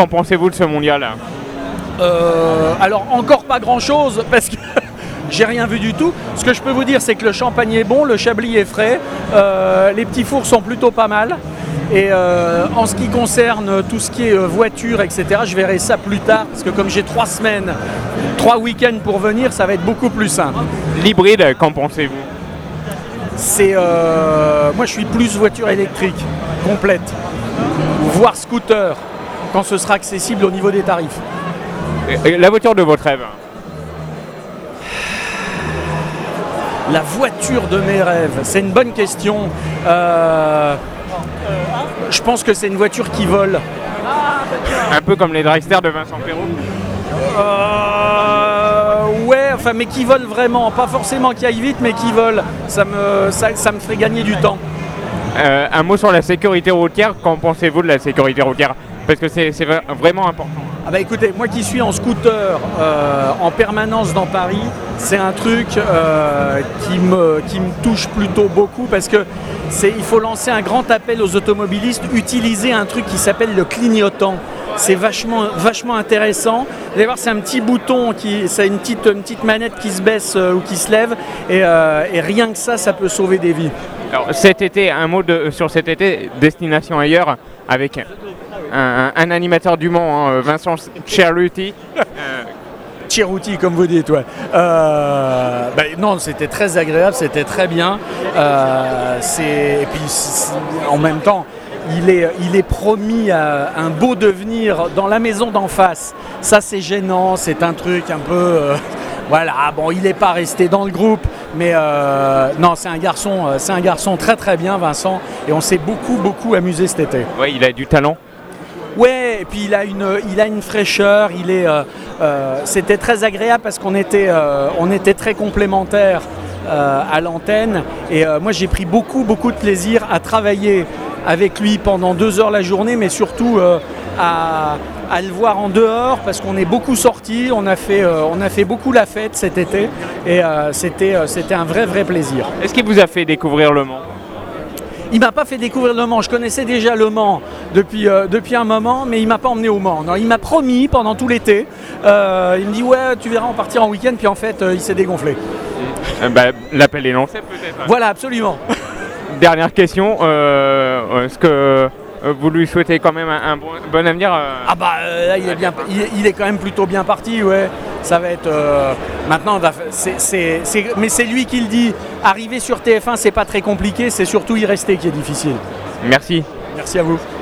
Qu'en pensez-vous de ce mondial? Alors encore pas grand chose parce que j'ai rien vu du tout. Ce que je peux vous dire, c'est que le champagne est bon, le chablis est frais, les petits fours sont plutôt pas mal. Et en ce qui concerne tout ce qui est voiture, etc., je verrai ça plus tard parce que comme j'ai 3 semaines, 3 week-ends pour venir, ça va être beaucoup plus simple. L'hybride, qu'en pensez-vous? Moi, je suis plus voiture électrique complète, voire scooter quand ce sera accessible au niveau des tarifs. Et la voiture de votre rêve? La voiture de mes rêves, c'est une bonne question. Je pense que c'est une voiture qui vole. Un peu comme les dragsters de Vincent Perrault? Ouais, enfin, mais qui vole vraiment. Pas forcément qui aille vite, mais qui vole. Ça me ferait gagner du temps. Un mot sur la sécurité routière. Qu'en pensez-vous de la sécurité routière? Parce que c'est vraiment important. Ah bah écoutez, moi qui suis en scooter en permanence dans Paris, c'est un truc qui me touche plutôt beaucoup parce que il faut lancer un grand appel aux automobilistes, utiliser un truc qui s'appelle le clignotant. C'est vachement intéressant. Vous allez voir, c'est un petit bouton, c'est une petite manette qui se baisse ou qui se lève et rien que ça peut sauver des vies. Alors cet été, un mot sur cet été, destination ailleurs, avec un animateur du Mans, hein, Vincent Cerruti. Cerruti, comme vous dites, ouais. Non, c'était très agréable, c'était très bien. Et puis, en même temps, il est promis un beau devenir dans la maison d'en face. Ça, c'est gênant, c'est un truc un peu... Voilà, bon, il n'est pas resté dans le groupe, mais non, c'est un garçon très très bien, Vincent, et on s'est beaucoup amusé cet été. Oui, il a du talent. Ouais, et puis il a une fraîcheur, c'était très agréable parce qu'on était très complémentaires à l'antenne, et moi j'ai pris beaucoup de plaisir à travailler avec lui pendant 2 heures la journée, mais surtout à le voir en dehors parce qu'on est beaucoup sortis, on a fait beaucoup la fête cet été et c'était un vrai plaisir. Est-ce qu'il vous a fait découvrir Le Mans? Il m'a pas fait découvrir Le Mans, je connaissais déjà Le Mans depuis un moment, mais il m'a pas emmené au Mans. Non, il m'a promis pendant tout l'été, il me dit ouais tu verras on partira en week-end, puis en fait il s'est dégonflé. L'appel est lancé peut-être. Voilà, absolument. Dernière question, est-ce que vous lui souhaitez quand même un bon avenir? Là, il est quand même plutôt bien parti, ouais. Ça va être maintenant, mais c'est lui qui le dit. Arriver sur TF1, c'est pas très compliqué, c'est surtout y rester qui est difficile. Merci. Merci à vous.